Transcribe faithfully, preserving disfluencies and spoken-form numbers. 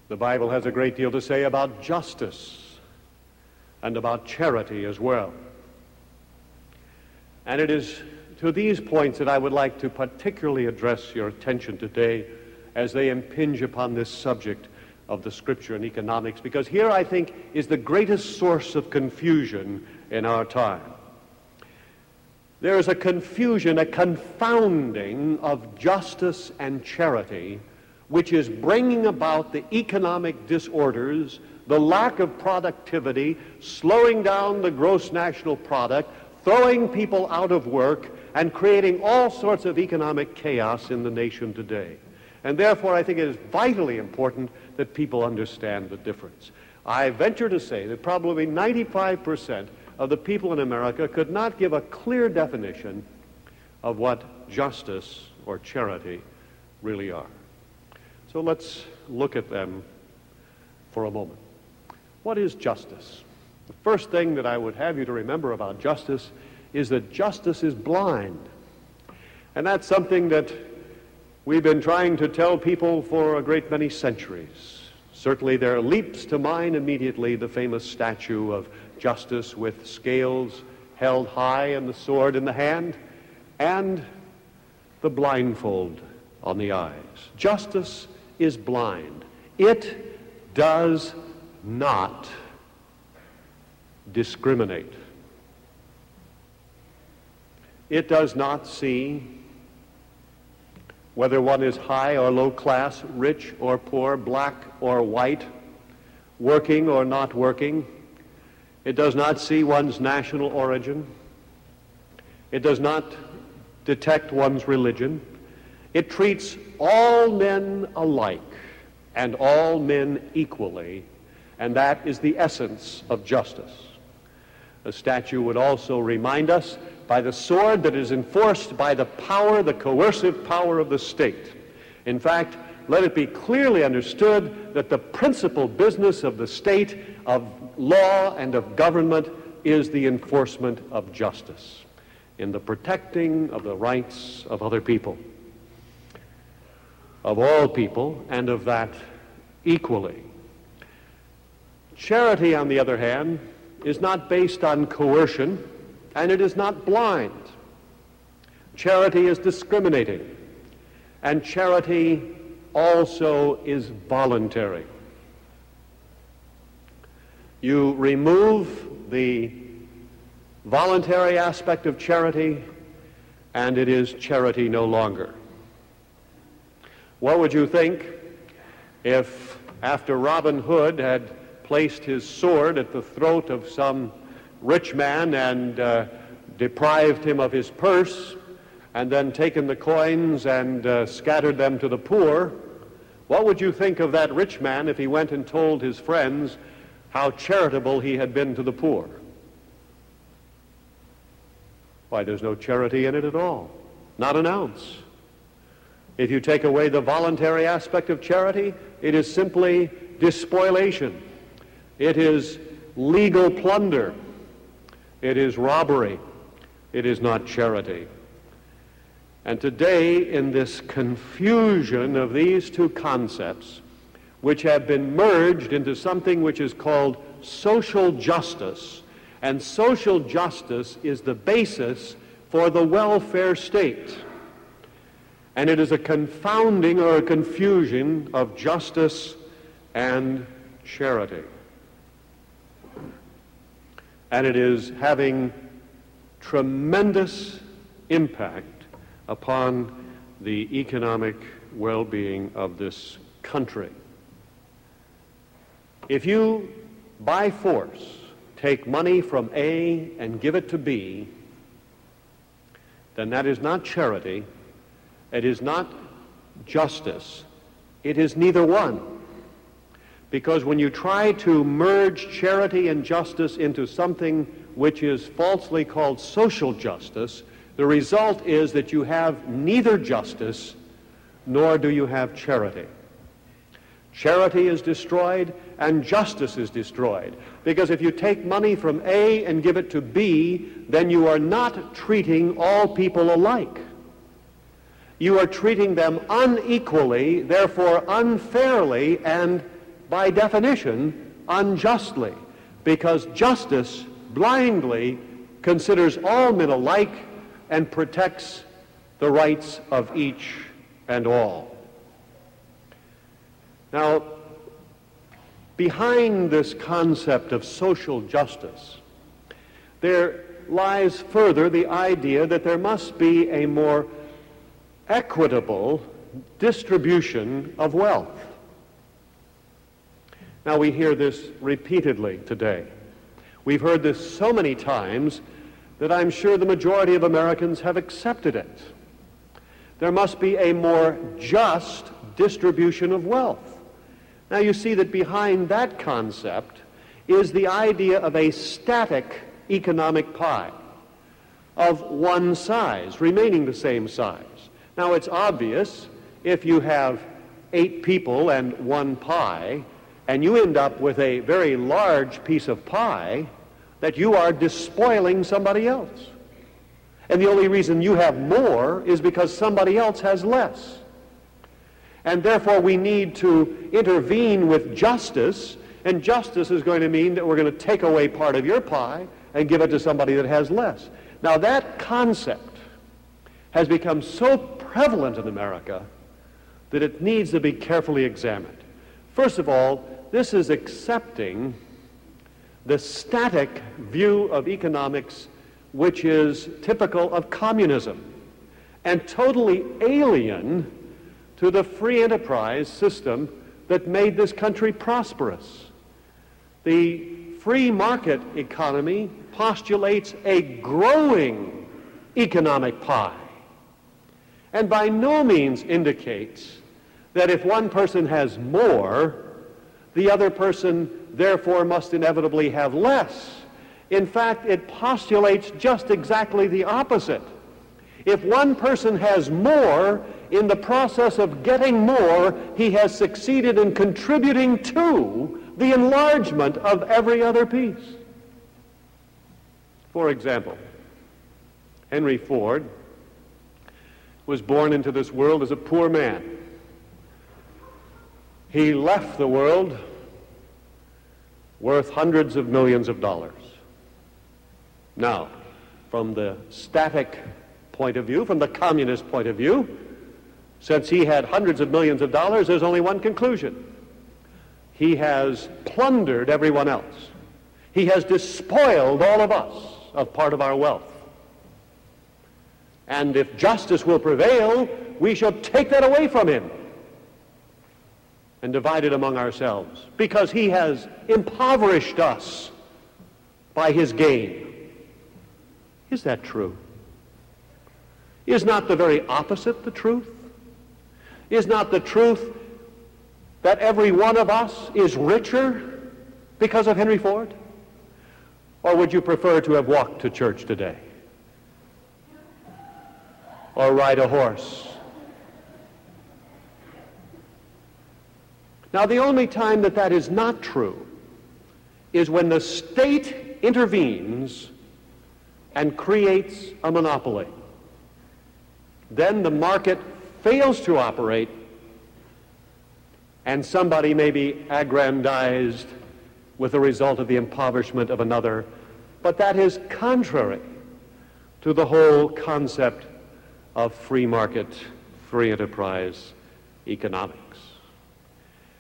The Bible has a great deal to say about justice and about charity as well. And it is to these points that I would like to particularly address your attention today as they impinge upon this subject of the Scripture and economics, because here, I think, is the greatest source of confusion in our time. There is a confusion, a confounding of justice and charity, which is bringing about the economic disorders, the lack of productivity, slowing down the gross national product, throwing people out of work, and creating all sorts of economic chaos in the nation today. And therefore, I think it is vitally important that people understand the difference. I venture to say that probably ninety-five percent of the people in America could not give a clear definition of what justice or charity really are. So let's look at them for a moment. What is justice? The first thing that I would have you to remember about justice is that justice is blind. And that's something that we've been trying to tell people for a great many centuries. Certainly there leaps to mind immediately the famous statue of justice with scales held high and the sword in the hand and the blindfold on the eyes. Justice is blind. It does not discriminate. It does not see whether one is high or low class, rich or poor, black or white, working or not working. It does not see one's national origin. It does not detect one's religion. It treats all men alike and all men equally, and that is the essence of justice. The statue would also remind us by the sword that is enforced by the power, the coercive power of the state. In fact, let it be clearly understood that the principal business of the state, of law and of government, is the enforcement of justice in the protecting of the rights of other people, of all people, and of that equally. Charity, on the other hand, is not based on coercion, and it is not blind. Charity is discriminating, and charity also is voluntary. You remove the voluntary aspect of charity, and it is charity no longer. What would you think if, after Robin Hood had placed his sword at the throat of some rich man and uh, deprived him of his purse, and then taken the coins and uh, scattered them to the poor, what would you think of that rich man if he went and told his friends how charitable he had been to the poor? Why, there's no charity in it at all, not an ounce. If you take away the voluntary aspect of charity, it is simply despoliation. It is legal plunder. It is robbery. It is not charity. And today, in this confusion of these two concepts, which have been merged into something which is called social justice, and social justice is the basis for the welfare state. And it is a confounding or a confusion of justice and charity. And it is having tremendous impact upon the economic well-being of this country. If you, by force, take money from A and give it to B, then that is not charity, it is not justice, it is neither one. Because when you try to merge charity and justice into something which is falsely called social justice, the result is that you have neither justice nor do you have charity. Charity is destroyed and justice is destroyed. Because if you take money from A and give it to B, then you are not treating all people alike. You are treating them unequally, therefore unfairly, and by definition, unjustly, because justice blindly considers all men alike and protects the rights of each and all. Now, behind this concept of social justice, there lies further the idea that there must be a more equitable distribution of wealth. Now, we hear this repeatedly today. We've heard this so many times that I'm sure the majority of Americans have accepted it. There must be a more just distribution of wealth. Now, you see that behind that concept is the idea of a static economic pie of one size, remaining the same size. Now, it's obvious if you have eight people and one pie, and you end up with a very large piece of pie, that you are despoiling somebody else. And the only reason you have more is because somebody else has less. And therefore we need to intervene with justice, and justice is going to mean that we're going to take away part of your pie and give it to somebody that has less. Now, that concept has become so prevalent in America that it needs to be carefully examined. First of all, this is accepting the static view of economics which is typical of communism and totally alien to the free enterprise system that made this country prosperous. The free market economy postulates a growing economic pie, and by no means indicates that if one person has more, the other person therefore must inevitably have less. In fact, it postulates just exactly the opposite. If one person has more, in the process of getting more, he has succeeded in contributing to the enlargement of every other piece. For example, Henry Ford was born into this world as a poor man. He left the world worth hundreds of millions of dollars. Now, from the static point of view, from the communist point of view, since he had hundreds of millions of dollars, there's only one conclusion. He has plundered everyone else. He has despoiled all of us of part of our wealth. And if justice will prevail, we shall take that away from him and divide it among ourselves, because he has impoverished us by his gain. Is that true? Is not the very opposite the truth? Is not the truth that every one of us is richer because of Henry Ford? Or would you prefer to have walked to church today? Or ride a horse? Now, the only time that that is not true is when the state intervenes and creates a monopoly. Then the market fails to operate, and somebody may be aggrandized with the result of the impoverishment of another, but that is contrary to the whole concept of free market, free enterprise economics.